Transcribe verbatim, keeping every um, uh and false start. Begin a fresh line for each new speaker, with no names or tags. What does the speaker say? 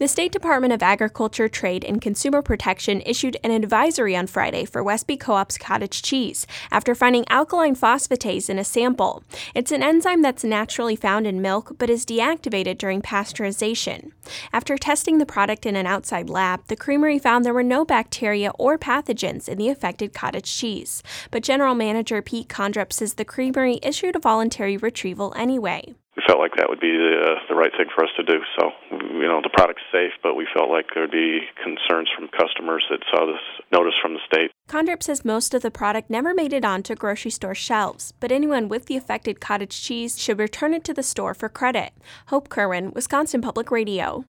The State Department of Agriculture, Trade, and Consumer Protection issued an advisory on Friday for Westby Co-op's cottage cheese after finding alkaline phosphatase in a sample. It's an enzyme that's naturally found in milk but is deactivated during pasteurization. After testing the product in an outside lab, the creamery found there were no bacteria or pathogens in the affected cottage cheese. But General Manager Pete Condrup says the creamery issued a voluntary retrieval anyway.
We felt like that would be the, uh, the right thing for us to do. So, you know, the product's safe, but we felt like there would be concerns from customers that saw this notice from the state.
Condrup says most of the product never made it onto grocery store shelves, but anyone with the affected cottage cheese should return it to the store for credit. Hope Kerwin, Wisconsin Public Radio.